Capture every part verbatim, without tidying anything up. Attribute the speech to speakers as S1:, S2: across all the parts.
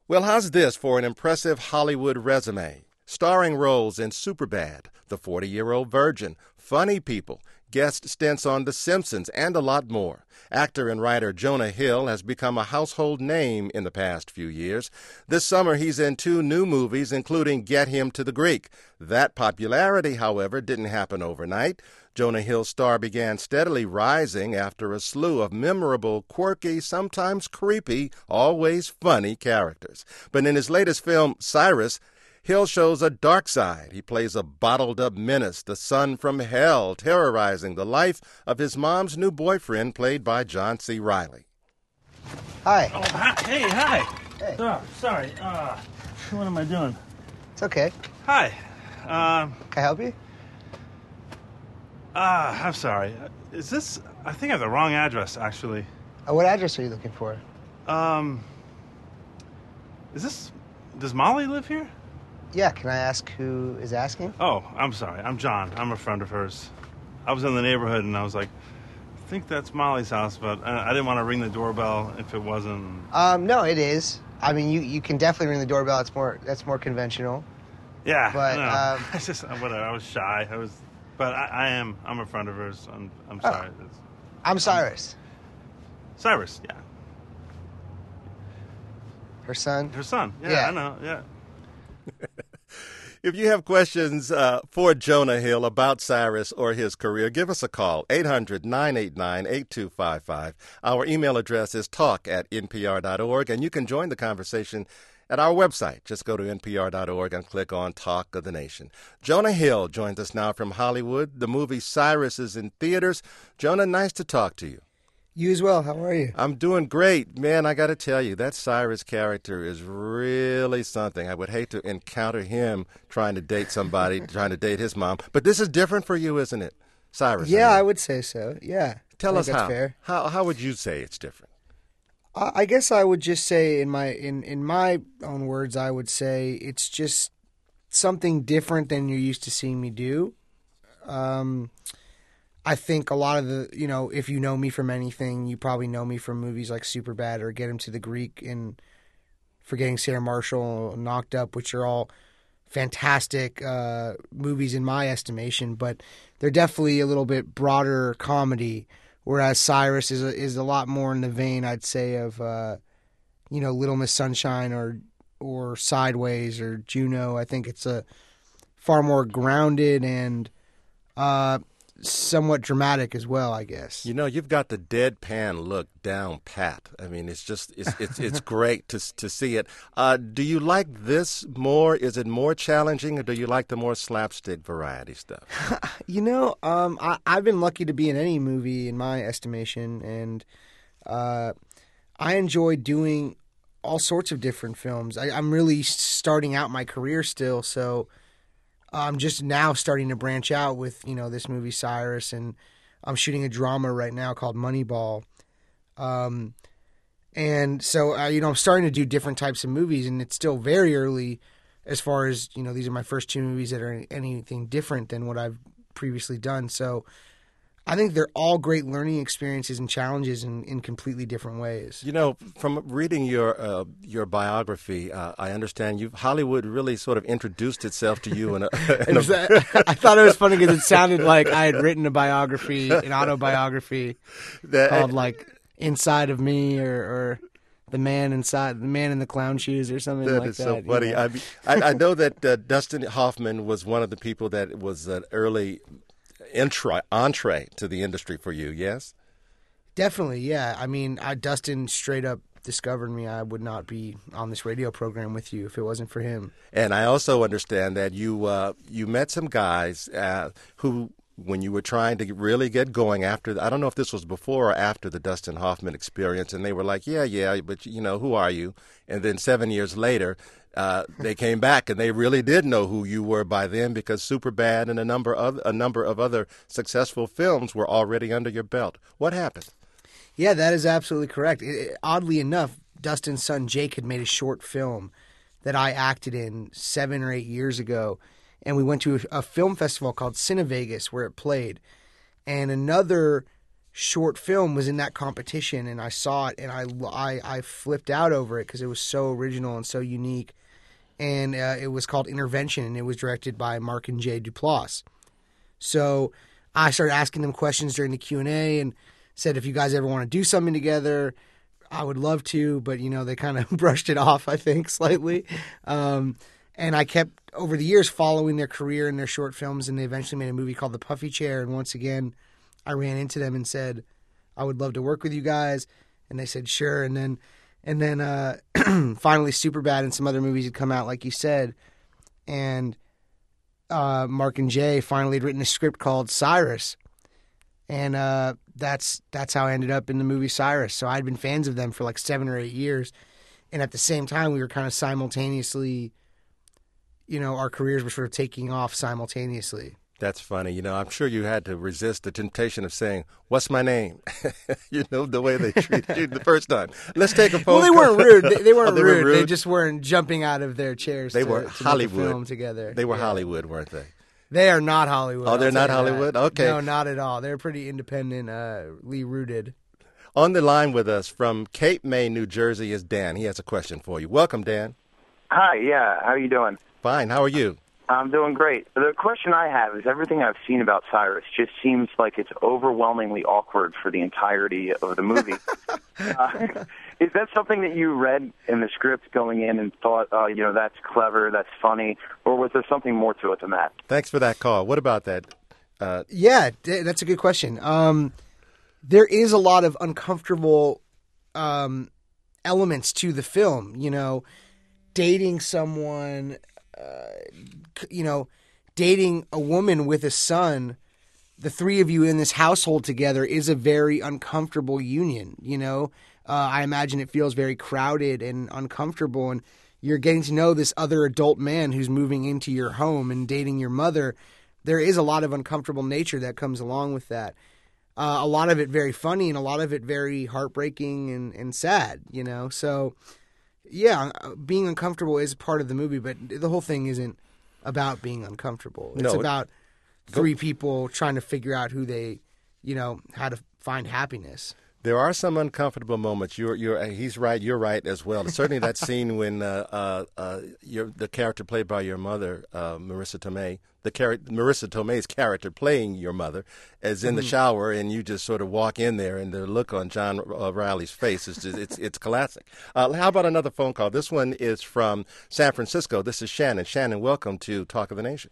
S1: Well, how's this for an impressive Hollywood resume? Starring roles in Superbad, The forty-Year-Old Virgin, Funny People, guest stints on The Simpsons, and a lot more. Actor and writer Jonah Hill has become a household name in the past few years. This summer, he's in two new movies, including Get Him to the Greek. That popularity, however, didn't happen overnight. Jonah Hill's star began steadily rising after a slew of memorable, quirky, sometimes creepy, always funny characters. But in his latest film, Cyrus, Hill shows a dark side. He plays a bottled-up menace, the son from hell, terrorizing the life of his mom's new boyfriend, played by John C. Reilly.
S2: Hi.
S3: Oh, hi. Hey, hi.
S2: Hey.
S3: Oh, sorry. Uh, what am I doing?
S2: It's okay.
S3: Hi. Um,
S2: Can I help you?
S3: uh, I'm sorry. Is this... I think I have the wrong address, actually.
S2: Uh, what address are you looking for?
S3: Um... Is this... Does Molly live here?
S2: Yeah, can I ask who is asking?
S3: Oh, I'm sorry. I'm John. I'm a friend of hers. I was in the neighborhood, and I was like, I think that's Molly's house, but I, I didn't want to ring the doorbell if it wasn't...
S2: Um, no, it is. I mean, you, you can definitely ring the doorbell. It's more that's more conventional.
S3: Yeah,
S2: But,
S3: no.
S2: um,
S3: I just... Whatever. I was shy. I was... But I, I am... I'm a friend of hers. I'm, I'm
S2: Oh.
S3: sorry. It's,
S2: I'm Cyrus.
S3: Cyrus, yeah.
S2: Her son.
S3: Her son. Yeah,
S2: Yeah.
S3: I know. Yeah.
S1: If you have questions uh, for Jonah Hill about Cyrus or his career, give us a call, eight hundred, nine eight nine, eight two five five. Our email address is talk at n p r dot org, and you can join the conversation at our website. Just go to n p r dot org and click on Talk of the Nation. Jonah Hill joins us now from Hollywood. The movie Cyrus is in theaters. Jonah, nice to talk to you.
S2: You as well. How are you?
S1: I'm doing great. Man, I got to tell you, that Cyrus character is really something. I would hate to encounter him trying to date somebody, trying to date his mom. But this is different for you, isn't it, Cyrus?
S2: Yeah,
S1: I, mean,
S2: I would say so. Yeah.
S1: Tell
S2: I
S1: us
S2: think that's
S1: how.
S2: Fair.
S1: How how would you say it's different?
S2: I I guess I would just say, in my in, in my own words, I would say it's just something different than you're used to seeing me do. Um, I think a lot of the, you know, if you know me from anything, you probably know me from movies like Superbad or Get Him to the Greek and Forgetting Sarah Marshall, Knocked Up, which are all fantastic uh, movies in my estimation, but they're definitely a little bit broader comedy, whereas Cyrus is a, is a lot more in the vein, I'd say, of, uh, you know, Little Miss Sunshine or or Sideways or Juno. I think it's a far more grounded and uh, somewhat dramatic as well, I guess.
S1: You know, you've got the deadpan look down pat. I mean, it's just it's it's it's great to to see it. Uh, do you like this more? Is it more challenging, or do you like the more slapstick variety stuff?
S2: You know, um, I, I've been lucky to be in any movie in my estimation, and uh, I enjoy doing all sorts of different films. I, I'm really starting out my career still, so I'm just now starting to branch out with, you know, this movie Cyrus, and I'm shooting a drama right now called Moneyball. Um, and so, uh, you know, I'm starting to do different types of movies, and it's still very early as far as, you know, these are my first two movies that are anything different than what I've previously done. So I think they're all great learning experiences and challenges in, in completely different ways.
S1: You know, from reading your uh, your biography, uh, I understand you Hollywood really sort of introduced itself to you in a. In a
S2: that, I thought it was funny because it sounded like I had written a biography, an autobiography
S1: that,
S2: called like "Inside of Me" or, or "The Man Inside," "The Man in the Clown Shoes" or something
S1: That
S2: like
S1: is
S2: that.
S1: so
S2: you
S1: funny.
S2: know?
S1: I, mean, I I know that uh, Dustin Hoffman was one of the people that was an early entree entree to the industry for you. Yes,
S2: Definitely, yeah. I mean, I, Dustin straight up discovered me. I would not be on this radio program with you if it wasn't for him.
S1: and I also understand that you uh, you met some guys uh, who, when you were trying to really get going after, I don't know if this was before or after the Dustin Hoffman experience, and they were like, yeah, yeah, but, you know, who are you? And then seven years later, uh, they came back, and they really did know who you were by then, because Superbad and a number of a number of other successful films were already under your belt. What happened?
S2: Yeah, that is absolutely correct. It, it- oddly enough, Dustin's son Jake had made a short film that I acted in seven or eight years ago, and we went to a, a film festival called Cinevegas where it played. And another short film was in that competition, and I saw it, and I, I, I flipped out over it because it was so original and so unique. And uh, it was called Intervention, and it was directed by Mark and Jay Duplass. So I started asking them questions during the Q and A and said, if you guys ever want to do something together, I would love to. But, you know, they kind of brushed it off, I think, slightly. Um, and I kept, over the years, following their career and their short films, and they eventually made a movie called The Puffy Chair. And once again, I ran into them and said, I would love to work with you guys. And they said, sure. And then and then uh, finally Superbad and some other movies had come out, like you said. And uh, Mark and Jay finally had written a script called Cyrus. And uh, that's that's how I ended up in the movie Cyrus. So I'd been fans of them for like seven or eight years. And at the same time, we were kind of simultaneously, you know, our careers were sort of taking off simultaneously.
S1: That's funny. You know, I'm sure you had to resist the temptation of saying, what's my name? You know, the way they treated you the first time. Let's take a phone
S2: Well, they
S1: call.
S2: weren't rude. They, they weren't
S1: Oh, they
S2: rude.
S1: were rude.
S2: They just weren't jumping out of their chairs
S1: They
S2: to,
S1: were
S2: to make a
S1: Hollywood.
S2: film together.
S1: They were
S2: Yeah.
S1: Hollywood, weren't they?
S2: They are not Hollywood.
S1: Oh, they're
S2: I'll
S1: not
S2: tell you that.
S1: Hollywood? Okay.
S2: No, not at all. They're pretty independently rooted.
S1: On the line with us from Cape May, New Jersey is Dan. He has a question for you. Welcome, Dan.
S4: Hi, yeah. How are you doing?
S1: Fine. How are you?
S4: I'm doing great. The question I have is everything I've seen about Cyrus just seems like it's overwhelmingly awkward for the entirety of the movie. uh, is that something that you read in the script going in and thought, uh, you know, that's clever, that's funny, or was there something more to it than that?
S1: Thanks for that call. What about that? Uh,
S2: Yeah, d- that's a good question. Um, there is a lot of uncomfortable um, elements to the film. You know, dating someone, uh, you know, dating a woman with a son, the three of you in this household together is a very uncomfortable union. You know, uh, I imagine it feels very crowded and uncomfortable, and you're getting to know this other adult man who's moving into your home and dating your mother. There is a lot of uncomfortable nature that comes along with that. Uh, a lot of it very funny and a lot of it very heartbreaking and, and sad, you know? So, yeah, being uncomfortable is part of the movie, but the whole thing isn't about being uncomfortable. It's
S1: No, it-
S2: about three people trying to figure out who they, you know, how to find happiness.
S1: There are some uncomfortable moments. You're, you're, he's right. You're right as well. Certainly, that scene when uh, uh, uh, your, the character played by your mother, uh, Marissa Tomei, the char- Marissa Tomei's character playing your mother, is in the shower, and you just sort of walk in there, and the look on John uh, Riley's face is just, it's it's classic. Uh, how about another phone call? This one is from San Francisco. This is Shannon. Shannon, welcome to Talk of the Nation.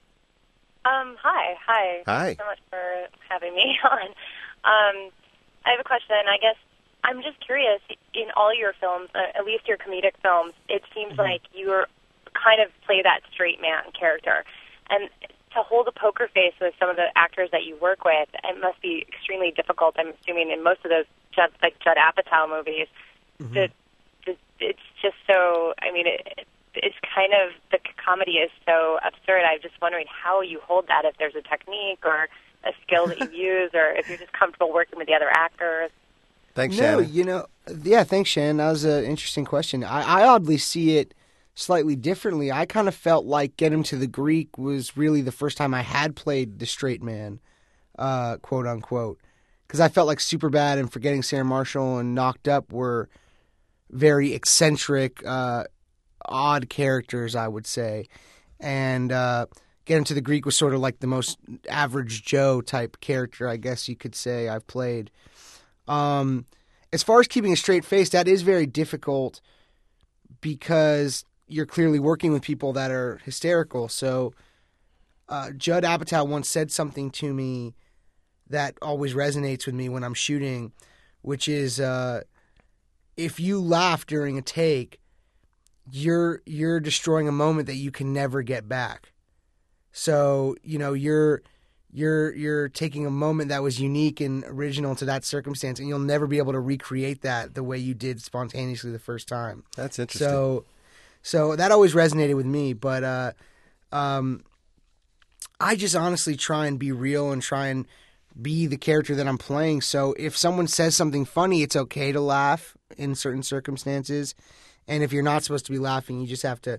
S5: Um, hi, hi.
S1: Hi.
S5: Thanks so much for having me on. Um, I have a question. I guess I'm just curious. In all your films, uh, at least your comedic films, it seems
S2: Mm-hmm.
S5: like you kind of play that straight man character, and to hold a poker face with some of the actors that you work with, it must be extremely difficult. I'm assuming in most of those Judd, like Judd Apatow movies,
S2: Mm-hmm.
S5: that that it's just so. I mean, it, it's kind of the comedy is so absurd. I'm just wondering how you hold that. If there's a technique or a skill that you use, or if you're just comfortable working with the other actors.
S1: Thanks,
S2: No,
S1: Shannon.
S2: you know, yeah, thanks, Shannon. That was an interesting question. I, I oddly see it slightly differently. I kind of felt like Get Him to the Greek was really the first time I had played the straight man, uh, quote unquote, because I felt like Superbad and Forgetting Sarah Marshall and Knocked Up were very eccentric, uh, odd characters, I would say, and uh, Get Him to the Greek was sort of like the most average Joe type character, I guess you could say I've played. Um, as far as keeping a straight face, that is very difficult because you're clearly working with people that are hysterical. So uh, Judd Apatow once said something to me that always resonates with me when I'm shooting, which is uh, if you laugh during a take, you're you're destroying a moment that you can never get back. So, you know, you're you're you're taking a moment that was unique and original to that circumstance, and you'll never be able to recreate that the way you did spontaneously the first time.
S1: That's interesting.
S2: So so that always resonated with me, but uh um I just honestly try and be real and try and be the character that I'm playing. So if someone says something funny, it's okay to laugh in certain circumstances. And if you're not supposed to be laughing, you just have to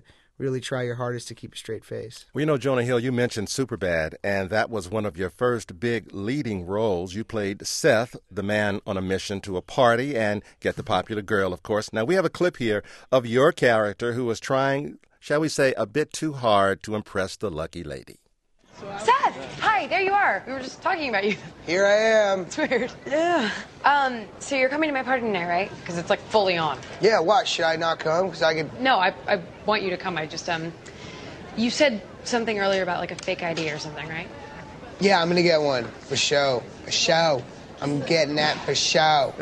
S2: really try your hardest to keep a straight face.
S1: Well, you know, Jonah Hill, you mentioned Superbad, and that was one of your first big leading roles. You played Seth, the man on a mission to a party and get the popular girl, of course. Now, we have a clip here of your character who was trying, shall we say, a bit too hard to impress the lucky lady.
S6: Seth! Hi, there you are. We were just talking about you.
S7: Here I am.
S6: It's weird. Yeah. Um, so you're coming to my party tonight, right? Because it's like fully on.
S7: Yeah, what? Should I not come? Because I could...
S6: No, I, I want you to come. I just, um... You said something earlier about like a fake I D or something, right?
S7: Yeah, I'm going to get one. For show. For show. I'm getting that for show.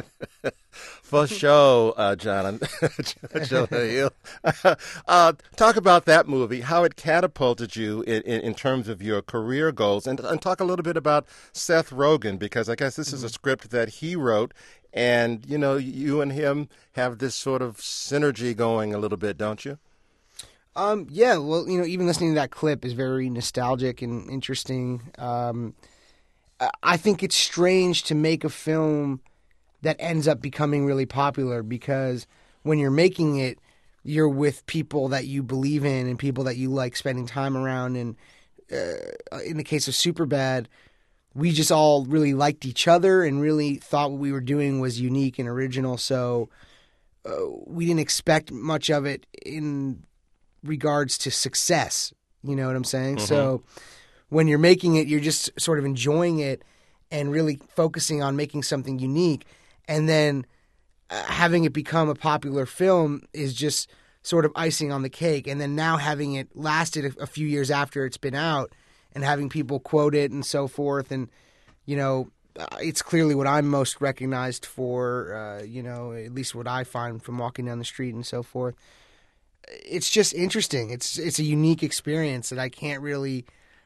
S1: For sure, uh, John, Jonah Hill. uh, talk about that movie, how it catapulted you in, in, in terms of your career goals, and, and talk a little bit about Seth Rogen, because I guess this is a script that he wrote, and, you know, you and him have this sort of synergy going a little bit, don't you?
S2: Um, yeah, well, you know, even listening to that clip is very nostalgic and interesting. Um, I think it's strange to make a film that ends up becoming really popular, because when you're making it, you're with people that you believe in and people that you like spending time around. And uh, in the case of Superbad, we just all really liked each other and really thought what we were doing was unique and original. So uh, we didn't expect much of it in regards to success. You know what I'm saying? Mm-hmm. So when you're making it, you're just sort of enjoying it and really focusing on making something unique. And then uh, having it become a popular film is just sort of icing on the cake. And then now having it lasted a, a few years after it's been out and having people quote it and so forth. And, you know, uh, it's clearly what I'm most recognized for, uh, you know, at least what I find from walking down the street and so forth. It's just interesting. It's it's a unique experience that I can't really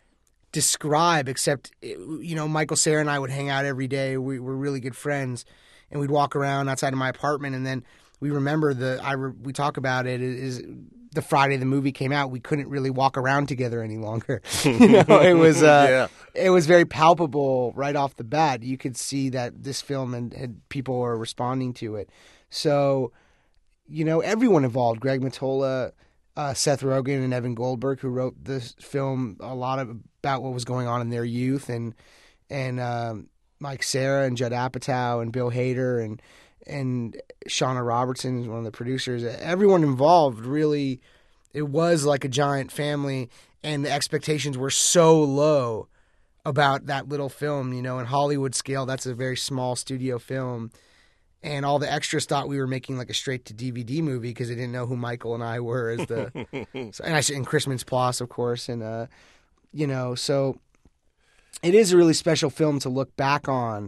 S2: describe, except, you know, Michael Cera and I would hang out every day. We were really good friends. And we'd walk around outside of my apartment, and then we remember the I re, we talk about it is the Friday the movie came out. We couldn't really walk around together any longer. You know, it was uh, yeah. It was very palpable right off the bat. You could see that this film and, and people were responding to it. So, you know, everyone involved: Greg Mottola, uh, Seth Rogen, and Evan Goldberg, who wrote this film a lot of, about what was going on in their youth, and and. Um, Mike Cera and Judd Apatow and Bill Hader and and Shauna Robertson is one of the producers. Everyone involved really, it was like a giant family, and the expectations were so low about that little film. You know, in Hollywood scale, that's a very small studio film, and all the extras thought we were making like a straight to D V D movie because they didn't know who Michael and I were as the and I and Chris Mintz-Plasse, of course, and uh, you know, so. It is a really special film to look back on,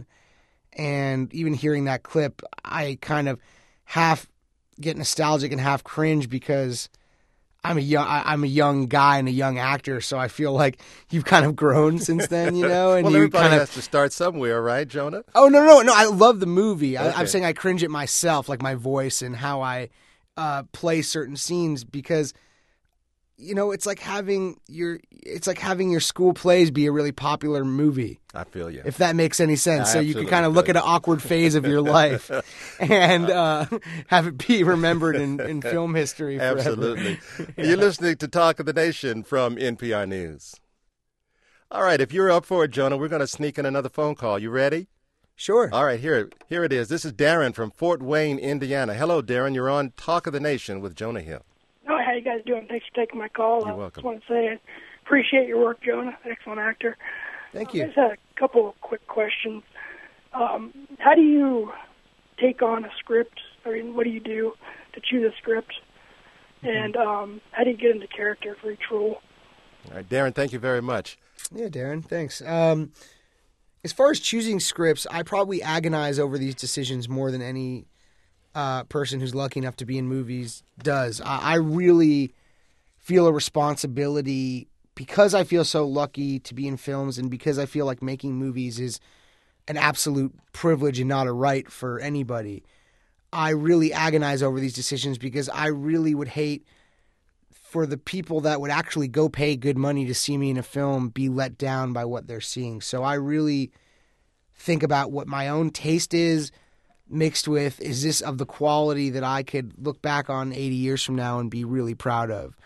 S2: and even hearing that clip, I kind of half get nostalgic and half cringe because I'm a young I'm a young guy and a young actor, so I feel like you've kind of grown since then, you know. And
S1: well,
S2: you
S1: everybody
S2: kind of
S1: has to start somewhere, right, Jonah?
S2: Oh no, no, no! I love the movie.
S1: Okay.
S2: I, I'm saying I cringe at myself, like my voice and how I uh, play certain scenes because. You know, it's like having your it's like having your school plays be a really popular movie.
S1: I feel you.
S2: If that makes any sense.
S1: I
S2: so you can kind of look at an awkward phase of your life and uh, have it be remembered in, in film history forever.
S1: Absolutely. You're listening to Talk of the Nation from N P R News. All right, if you're up for it, Jonah, we're going to sneak in another phone call. You ready?
S2: Sure.
S1: All right, here, here it is. This is Darren from Fort Wayne, Indiana. Hello, Darren. You're on Talk of the Nation with Jonah Hill.
S8: Oh, how you guys doing? Thanks for taking my call.
S1: You're
S8: I
S1: welcome.
S8: just want to say I appreciate your work, Jonah. Excellent actor.
S2: Thank
S8: Um,
S2: you.
S8: I just had a couple of quick questions. Um, how do you take on a script? I mean, what do you do to choose a script?
S1: Mm-hmm.
S8: And um, how do you get into character for each role?
S1: All right, Darren, thank you very much.
S2: Yeah, Darren, thanks. Um, as far as choosing scripts, I probably agonize over these decisions more than any uh, person who's lucky enough to be in movies does. I, I really feel a responsibility because I feel so lucky to be in films and because I feel like making movies is an absolute privilege and not a right for anybody. I really agonize over these decisions because I really would hate for the people that would actually go pay good money to see me in a film be let down by what they're seeing. So I really think about what my own taste is mixed with, is this of the quality that I could look back on eighty years from now and be really proud of?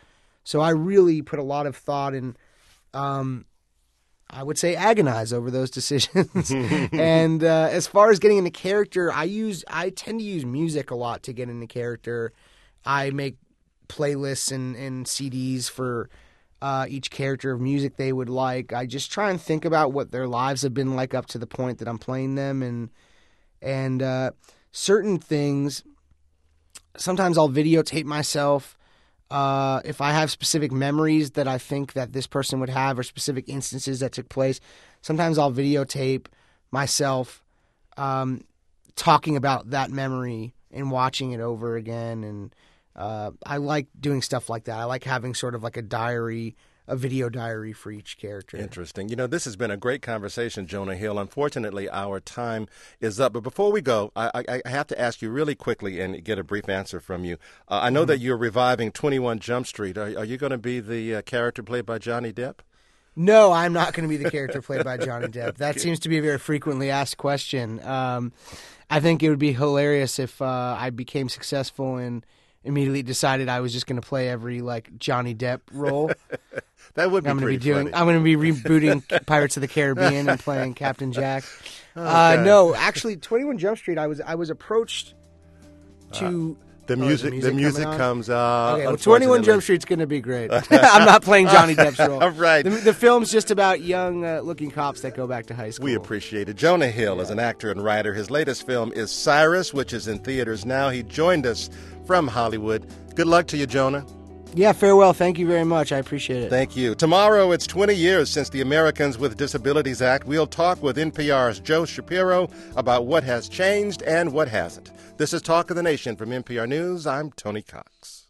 S2: So I really put a lot of thought and, um, I would say, agonize over those decisions. And uh, as far as getting into character, I use I tend to use music a lot to get into character. I make playlists and, and C Ds for uh, each character of music they would like. I just try and think about what their lives have been like up to the point that I'm playing them, and and uh, certain things. Sometimes I'll videotape myself. Uh, if I have specific memories that I think that this person would have, or specific instances that took place, sometimes I'll videotape myself um, talking about that memory and watching it over again. And uh, I like doing stuff like that. I like having sort of like a diary, a video diary for each character.
S1: Interesting. You know, this has been a great conversation, Jonah Hill. Unfortunately, our time is up. But before we go, I, I, I have to ask you really quickly and get a brief answer from you. Uh, I know mm-hmm. that you're reviving twenty-one Jump Street. Are, are you going to be the uh, character played by Johnny Depp?
S2: No, I'm not going to be the character played by Johnny Depp. That seems to be a very frequently asked question. Um, I think it would be hilarious if uh, I became successful and immediately decided I was just going to play every like Johnny Depp role.
S1: That would be
S2: I'm
S1: pretty
S2: be doing,
S1: funny.
S2: I'm going to be rebooting Pirates of the Caribbean and playing Captain Jack.
S1: Oh,
S2: uh, no, actually, twenty-one Jump Street. I was I was approached to
S1: uh, the music.
S2: Oh, the music,
S1: the music comes out.
S2: Okay, well, twenty-one Jump Street's going to be great. I'm not playing Johnny Depp's role.
S1: Right.
S2: The, the film's just about young uh, looking cops that go back to high school.
S1: We appreciate it. Jonah Hill yeah. is an actor and writer. His latest film is Cyrus, which is in theaters now. He joined us from Hollywood. Good luck to you, Jonah.
S2: Yeah, farewell. Thank you very much. I appreciate it.
S1: Thank you. Tomorrow, it's twenty years since the Americans with Disabilities Act. We'll talk with N P R's Joe Shapiro about what has changed and what hasn't. This is Talk of the Nation from N P R News. I'm Tony Cox.